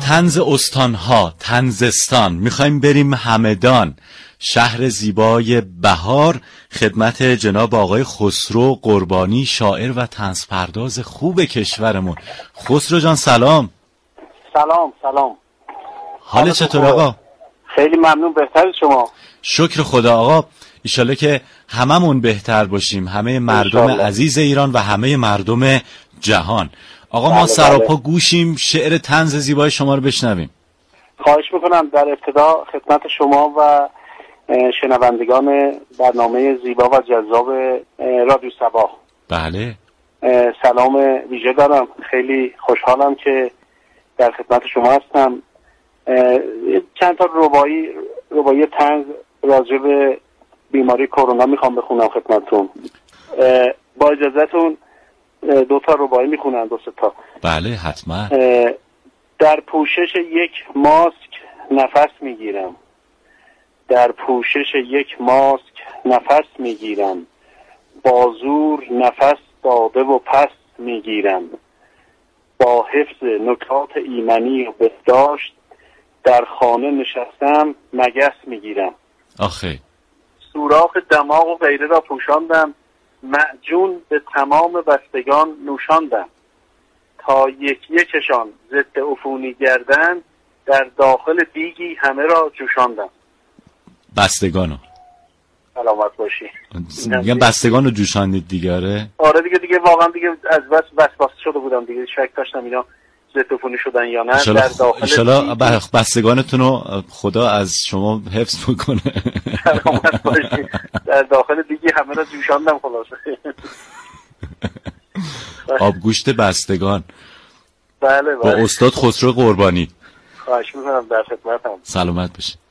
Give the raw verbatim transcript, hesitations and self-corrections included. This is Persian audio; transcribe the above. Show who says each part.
Speaker 1: طنز استانها، طنزستان، میخوایم بریم همدان، شهر زیبای بهار، خدمت جناب آقای خسرو قربانی، شاعر و طنز پرداز خوب کشورمون. خسرو جان سلام.
Speaker 2: سلام سلام.
Speaker 1: حال چطور آقا؟
Speaker 2: خیلی ممنون. بهتر شما؟
Speaker 1: شکر خدا آقا. ایشالله که هممون بهتر باشیم، همه مردم
Speaker 2: انشالله.
Speaker 1: عزیز ایران و همه مردم جهان. آقا
Speaker 2: بله
Speaker 1: ما سراپا
Speaker 2: بله.
Speaker 1: گوشیم شعر طنز زیبای شما رو بشنویم.
Speaker 2: خواهش میکنم. در ابتدا خدمت شما و شنوندگان برنامه زیبا و جذاب رادیو صباح
Speaker 1: بله
Speaker 2: سلام ویژه دارم. خیلی خوشحالم که در خدمت شما هستم. چند تا ربایی ربایی طنز راجع به بیماری کرونا میخوام بخونم خدمتتون. با اجازهتون دو تا ربایی میخونم، دو سه تا.
Speaker 1: بله حتما.
Speaker 2: در پوشش یک ماسک نفس میگیرم، در پوشش یک ماسک نفس میگیرم، با زور نفس داده و پس میگیرم، با حفظ نکات ایمنی و بهداشت در خانه نشستم مگس میگیرم.
Speaker 1: آخه
Speaker 2: سوراخ دماغ و غیره را پوشاندم، معجون به تمام بستگان نوشاندم، تا یک یکشان ضد عفونی گردند، در داخل دیگی همه را جوشاندم.
Speaker 1: بستگانو
Speaker 2: سلامت باشی.
Speaker 1: میگم بستگانو جوشاندید دیگه. آره
Speaker 2: آره دیگه دیگه واقعا دیگه از بس وسواس شده بودم دیگه، شک داشتم اینا ضد عفونی شدن یا نه.
Speaker 1: ایشالا
Speaker 2: در داخل
Speaker 1: ایشالا
Speaker 2: دیگی
Speaker 1: بستگانتون رو خدا از شما حفظ بکنه.
Speaker 2: سلامت باشی. در داخل دیگی همه را جوشاندم خلاصه.
Speaker 1: آبگوشت بستگان.
Speaker 2: بله بله.
Speaker 1: با استاد خسرو قربانی.
Speaker 2: خواهش میکنم. در خدمتم.
Speaker 1: سلامت باشی.